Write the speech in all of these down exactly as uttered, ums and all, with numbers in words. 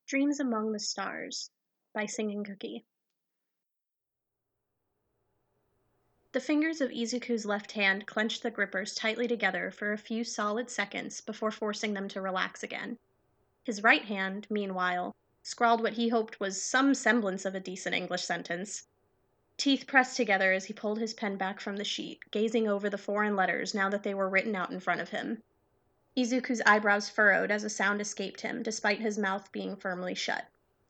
Dreams Among the Stars by Singing Cookie. The fingers of Izuku's left hand clenched the grippers tightly together for a few solid seconds before forcing them to relax again. His right hand, meanwhile, scrawled what he hoped was some semblance of a decent English sentence. Teeth pressed together as he pulled his pen back from the sheet, gazing over the foreign letters now that they were written out in front of him. Izuku's eyebrows furrowed as a sound escaped him, despite his mouth being firmly shut.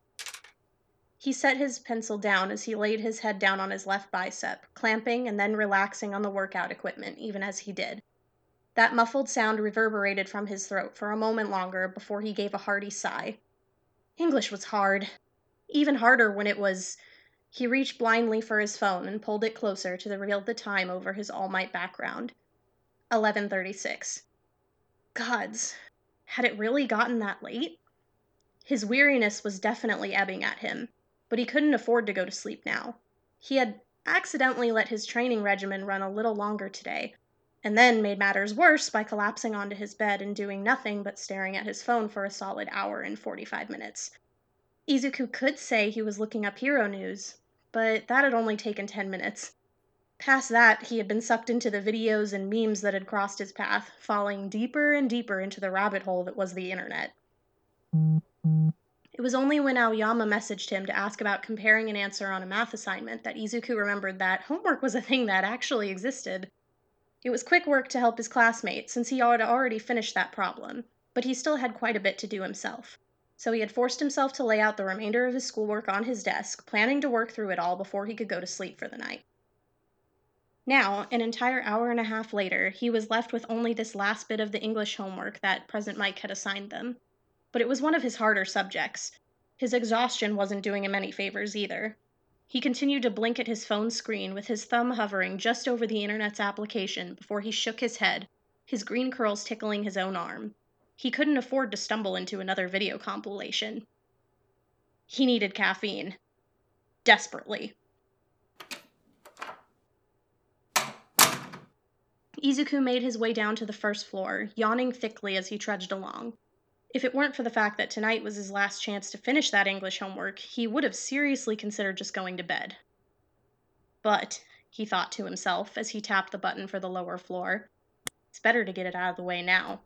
He set his pencil down as he laid his head down on his left bicep, clamping and then relaxing on the workout equipment even as he did. That muffled sound reverberated from his throat for a moment longer before he gave a hearty sigh. English was hard. Even harder when it was... He reached blindly for his phone and pulled it closer to reveal the time over his All Might background. eleven thirty-six. Gods, had it really gotten that late? His weariness was definitely ebbing at him, but he couldn't afford to go to sleep now. He had accidentally let his training regimen run a little longer today, and then made matters worse by collapsing onto his bed and doing nothing but staring at his phone for a solid hour and forty-five minutes. Izuku could say he was looking up hero news, but that had only taken ten minutes. Past that, he had been sucked into the videos and memes that had crossed his path, falling deeper and deeper into the rabbit hole that was the internet. It was only when Aoyama messaged him to ask about comparing an answer on a math assignment that Izuku remembered that homework was a thing that actually existed. It was quick work to help his classmate, since he had already finished that problem, but he still had quite a bit to do himself. So he had forced himself to lay out the remainder of his schoolwork on his desk, planning to work through it all before he could go to sleep for the night. Now, an entire hour and a half later, he was left with only this last bit of the English homework that Present Mike had assigned them. But it was one of his harder subjects. His exhaustion wasn't doing him any favors either. He continued to blink at his phone screen with his thumb hovering just over the internet's application before he shook his head, his green curls tickling his own arm. He couldn't afford to stumble into another video compilation. He needed caffeine. Desperately. Izuku made his way down to the first floor, yawning thickly as he trudged along. If it weren't for the fact that tonight was his last chance to finish that English homework, he would have seriously considered just going to bed. But, he thought to himself as he tapped the button for the lower floor, it's better to get it out of the way now.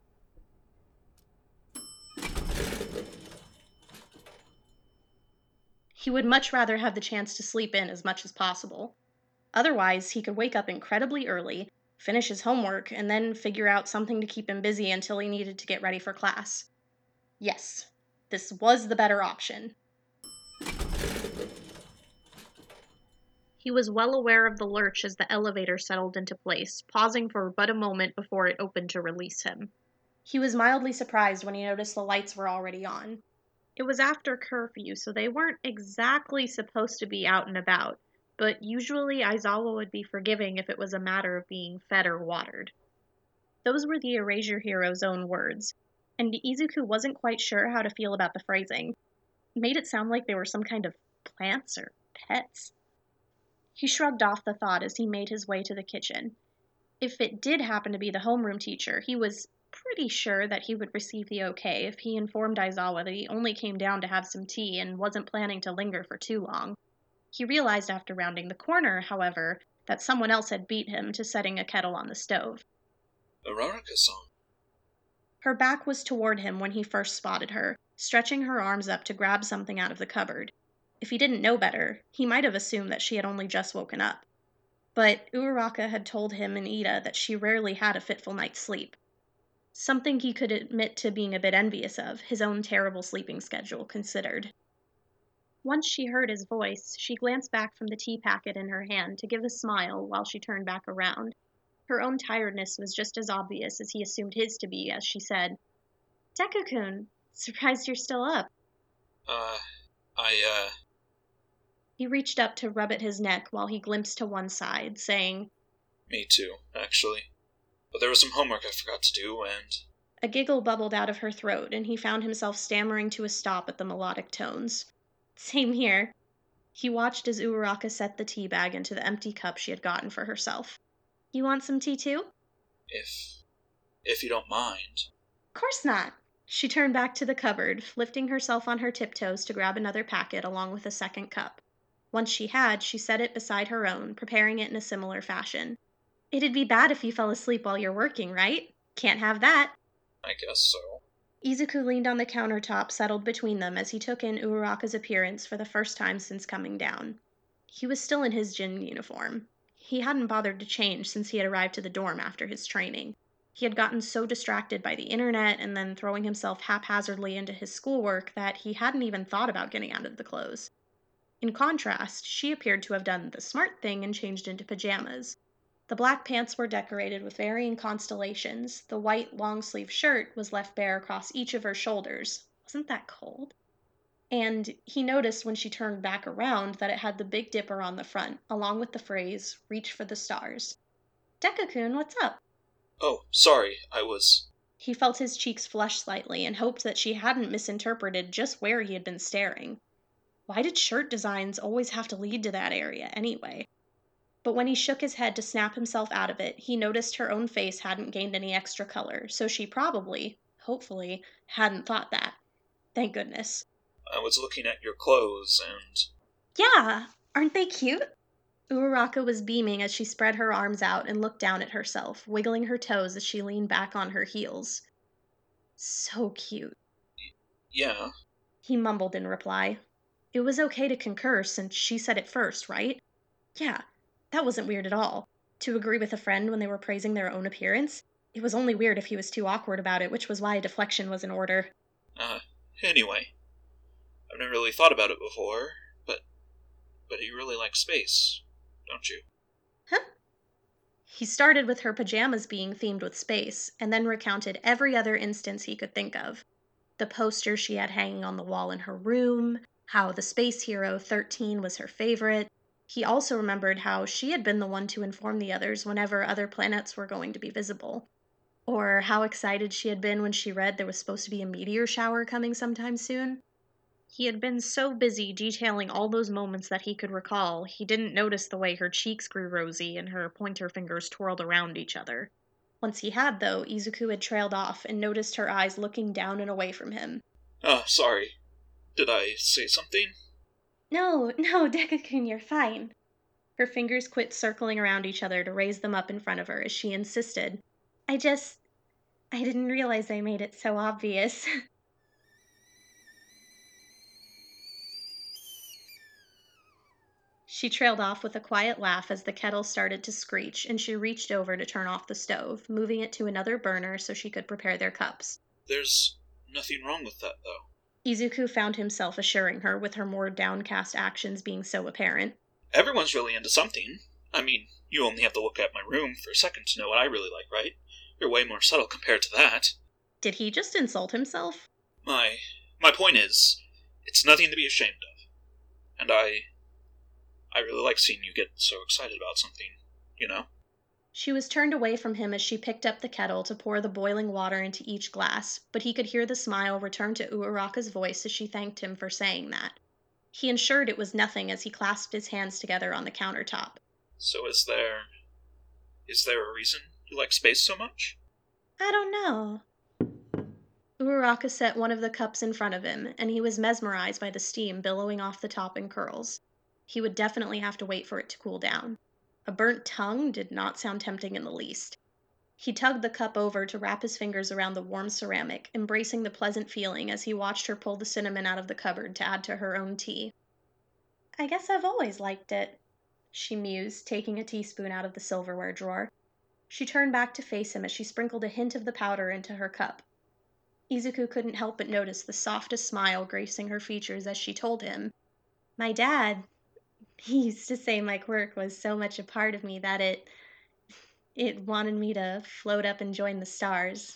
He would much rather have the chance to sleep in as much as possible. Otherwise, he could wake up incredibly early, finish his homework, and then figure out something to keep him busy until he needed to get ready for class. Yes, this was the better option. He was well aware of the lurch as the elevator settled into place, pausing for but a moment before it opened to release him. He was mildly surprised when he noticed the lights were already on. It was after curfew, so they weren't exactly supposed to be out and about, but usually Aizawa would be forgiving if it was a matter of being fed or watered. Those were the Erasure Hero's own words, and Izuku wasn't quite sure how to feel about the phrasing. It made it sound like they were some kind of plants or pets. He shrugged off the thought as he made his way to the kitchen. If it did happen to be the homeroom teacher, he was pretty sure that he would receive the okay if he informed Aizawa that he only came down to have some tea and wasn't planning to linger for too long. He realized after rounding the corner, however, that someone else had beat him to setting a kettle on the stove. Veronica-san. Her back was toward him when he first spotted her, stretching her arms up to grab something out of the cupboard. If he didn't know better, he might have assumed that she had only just woken up. But Uraraka had told him and Ida that she rarely had a fitful night's sleep. Something he could admit to being a bit envious of, his own terrible sleeping schedule considered. Once she heard his voice, she glanced back from the tea packet in her hand to give a smile while she turned back around. Her own tiredness was just as obvious as he assumed his to be as she said, "Deku-kun, surprised you're still up." Uh, I, uh... He reached up to rub at his neck while he glimpsed to one side, saying, Me too, actually. But there was some homework I forgot to do, and... A giggle bubbled out of her throat, and he found himself stammering to a stop at the melodic tones. Same here. He watched as Uraraka set the tea bag into the empty cup she had gotten for herself. You want some tea too? If... if you don't mind. Course not. She turned back to the cupboard, lifting herself on her tiptoes to grab another packet along with a second cup. Once she had, she set it beside her own, preparing it in a similar fashion. It'd be bad if you fell asleep while you're working, right? Can't have that. I guess so. Izuku leaned on the countertop, settled between them as he took in Uraraka's appearance for the first time since coming down. He was still in his gym uniform. He hadn't bothered to change since he had arrived to the dorm after his training. He had gotten so distracted by the internet and then throwing himself haphazardly into his schoolwork that he hadn't even thought about getting out of the clothes. In contrast, she appeared to have done the smart thing and changed into pajamas. The black pants were decorated with varying constellations. The white long-sleeve shirt was left bare across each of her shoulders. Wasn't that cold? And he noticed when she turned back around that it had the Big Dipper on the front, along with the phrase, "Reach for the stars." "Deku-kun, what's up?" Oh, sorry, I was... He felt his cheeks flush slightly and hoped that she hadn't misinterpreted just where he had been staring. Why did shirt designs always have to lead to that area, anyway? But when he shook his head to snap himself out of it, he noticed her own face hadn't gained any extra color, so she probably, hopefully, hadn't thought that. Thank goodness. I was looking at your clothes, and... Yeah, aren't they cute? Uraraka was beaming as she spread her arms out and looked down at herself, wiggling her toes as she leaned back on her heels. So cute. Yeah. He mumbled in reply. It was okay to concur since she said it first, right? Yeah, that wasn't weird at all. To agree with a friend when they were praising their own appearance? It was only weird if he was too awkward about it, which was why a deflection was in order. Uh, anyway. I've never really thought about it before, but... But you really like space, don't you? Huh? He started with her pajamas being themed with space, and then recounted every other instance he could think of. The poster she had hanging on the wall in her room, how the space hero thirteen was her favorite. He also remembered how she had been the one to inform the others whenever other planets were going to be visible. Or how excited she had been when she read there was supposed to be a meteor shower coming sometime soon. He had been so busy detailing all those moments that he could recall, he didn't notice the way her cheeks grew rosy and her pointer fingers twirled around each other. Once he had, though, Izuku had trailed off and noticed her eyes looking down and away from him. Ah, sorry. Did I say something? No, no, Deku-kun, you're fine. Her fingers quit circling around each other to raise them up in front of her as she insisted. I just... I didn't realize I made it so obvious. She trailed off with a quiet laugh as the kettle started to screech, and she reached over to turn off the stove, moving it to another burner so she could prepare their cups. There's nothing wrong with that, though. Izuku found himself assuring her, with her more downcast actions being so apparent. Everyone's really into something. I mean, you only have to look at my room for a second to know what I really like, right? You're way more subtle compared to that. Did he just insult himself? My... my point is, it's nothing to be ashamed of. And I... I really like seeing you get so excited about something, you know? She was turned away from him as she picked up the kettle to pour the boiling water into each glass, but he could hear the smile return to Uraraka's voice as she thanked him for saying that. He ensured it was nothing as he clasped his hands together on the countertop. So is there... is there a reason you like space so much? I don't know. Uraraka set one of the cups in front of him, and he was mesmerized by the steam billowing off the top in curls. He would definitely have to wait for it to cool down. A burnt tongue did not sound tempting in the least. He tugged the cup over to wrap his fingers around the warm ceramic, embracing the pleasant feeling as he watched her pull the cinnamon out of the cupboard to add to her own tea. I guess I've always liked it, she mused, taking a teaspoon out of the silverware drawer. She turned back to face him as she sprinkled a hint of the powder into her cup. Izuku couldn't help but notice the softest smile gracing her features as she told him, My dad, he used to say my quirk was so much a part of me that it it wanted me to float up and join the stars.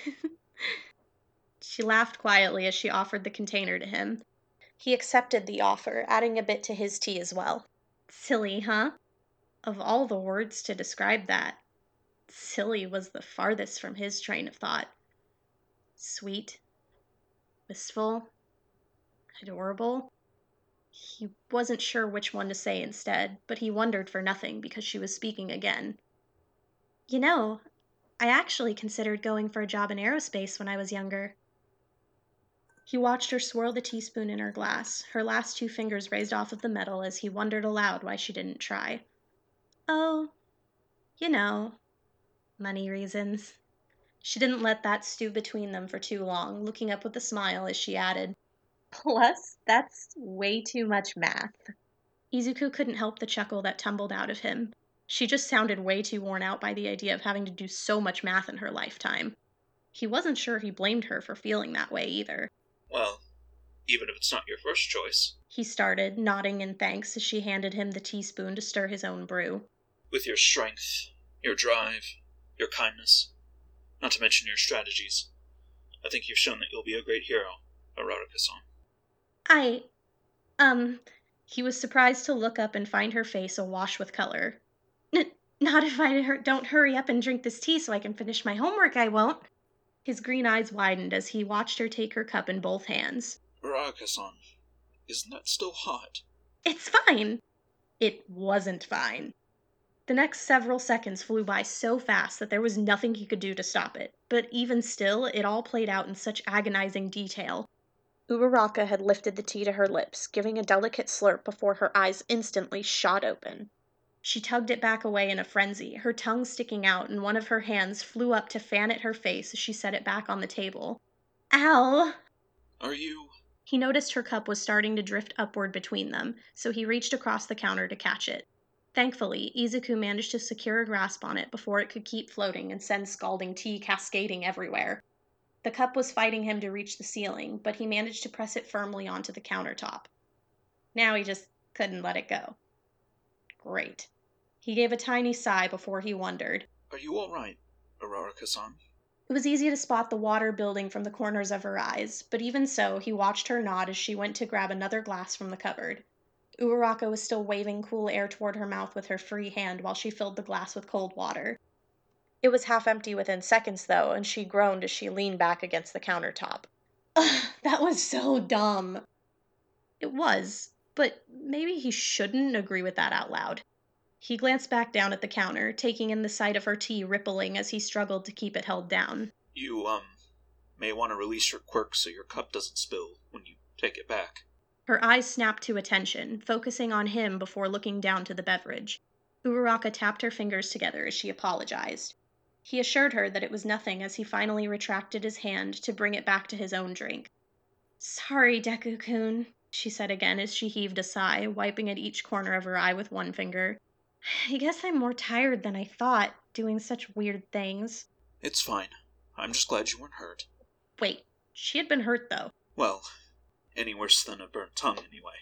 She laughed quietly as she offered the container to him. He accepted the offer, adding a bit to his tea as well. Silly, huh? Of all the words to describe that, silly was the farthest from his train of thought. Sweet, wistful, adorable. He wasn't sure which one to say instead, but he wondered for nothing because she was speaking again. You know, I actually considered going for a job in aerospace when I was younger. He watched her swirl the teaspoon in her glass, her last two fingers raised off of the metal as he wondered aloud why she didn't try. Oh, you know, money reasons. She didn't let that stew between them for too long, looking up with a smile as she added, plus, that's way too much math. Izuku couldn't help the chuckle that tumbled out of him. She just sounded way too worn out by the idea of having to do so much math in her lifetime. He wasn't sure he blamed her for feeling that way either. Well, even if it's not your first choice. He started, nodding in thanks as she handed him the teaspoon to stir his own brew. With your strength, your drive, your kindness, not to mention your strategies, I think you've shown that you'll be a great hero, Uraraka-san. I... um... He was surprised to look up and find her face awash with color. N- not if I hur- don't hurry up and drink this tea so I can finish my homework, I won't. His green eyes widened as he watched her take her cup in both hands. Uraraka-san, isn't that still hot? It's fine. It wasn't fine. The next several seconds flew by so fast that there was nothing he could do to stop it, but even still, it all played out in such agonizing detail. Uraraka had lifted the tea to her lips, giving a delicate slurp before her eyes instantly shot open. She tugged it back away in a frenzy, her tongue sticking out, and one of her hands flew up to fan at her face as she set it back on the table. Ow! Are you... He noticed her cup was starting to drift upward between them, so he reached across the counter to catch it. Thankfully, Izuku managed to secure a grasp on it before it could keep floating and send scalding tea cascading everywhere. The cup was fighting him to reach the ceiling, but he managed to press it firmly onto the countertop. Now he just couldn't let it go. Great. He gave a tiny sigh before he wondered. Are you all right, Uraraka-san? It was easy to spot the water building from the corners of her eyes, but even so, he watched her nod as she went to grab another glass from the cupboard. Uraraka was still waving cool air toward her mouth with her free hand while she filled the glass with cold water. It was half empty within seconds, though, and she groaned as she leaned back against the countertop. Ugh, that was so dumb. It was, but maybe he shouldn't agree with that out loud. He glanced back down at the counter, taking in the sight of her tea rippling as he struggled to keep it held down. You, um, may want to release your quirk so your cup doesn't spill when you take it back. Her eyes snapped to attention, focusing on him before looking down to the beverage. Uraraka tapped her fingers together as she apologized. He assured her that it was nothing as he finally retracted his hand to bring it back to his own drink. Sorry, Deku-kun, she said again as she heaved a sigh, wiping at each corner of her eye with one finger. I guess I'm more tired than I thought, doing such weird things. It's fine. I'm just glad you weren't hurt. Wait, she had been hurt, though. Well, any worse than a burnt tongue, anyway.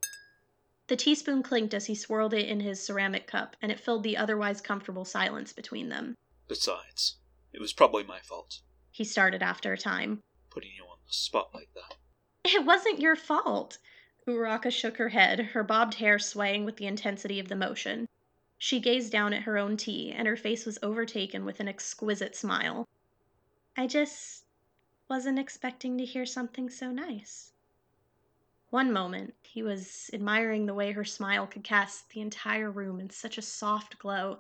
The teaspoon clinked as he swirled it in his ceramic cup, and it filled the otherwise comfortable silence between them. Besides, it was probably my fault. He started after a time. Putting you on the spot like that. It wasn't your fault. Uraraka shook her head, her bobbed hair swaying with the intensity of the motion. She gazed down at her own tea, and her face was overtaken with an exquisite smile. I just wasn't expecting to hear something so nice. One moment, he was admiring the way her smile could cast the entire room in such a soft glow.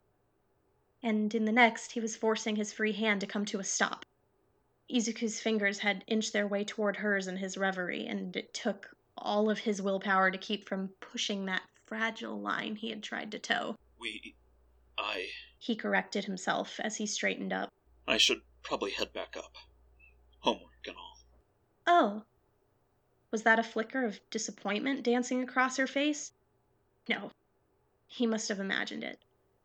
And in the next, he was forcing his free hand to come to a stop. Izuku's fingers had inched their way toward hers in his reverie, and it took all of his willpower to keep from pushing that fragile line he had tried to toe. We... I... He corrected himself as he straightened up. I should probably head back up. Homework and all. Oh. Was that a flicker of disappointment dancing across her face? No. He must have imagined it.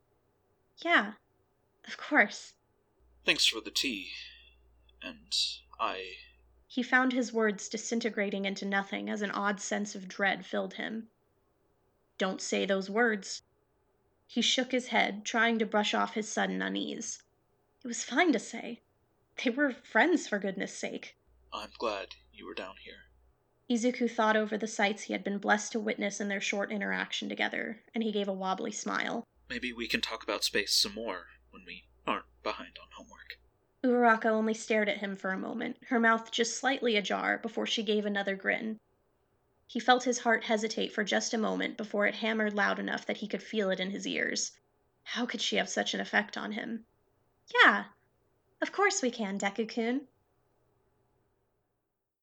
Yeah, of course. Thanks for the tea. And I... He found his words disintegrating into nothing as an odd sense of dread filled him. Don't say those words. He shook his head, trying to brush off his sudden unease. It was fine to say. They were friends, for goodness sake. I'm glad you were down here. Izuku thought over the sights he had been blessed to witness in their short interaction together, and he gave a wobbly smile. Maybe we can talk about space some more when we aren't behind on homework. Uraraka only stared at him for a moment, her mouth just slightly ajar before she gave another grin. He felt his heart hesitate for just a moment before it hammered loud enough that he could feel it in his ears. How could she have such an effect on him? Yeah, of course we can, Deku-kun.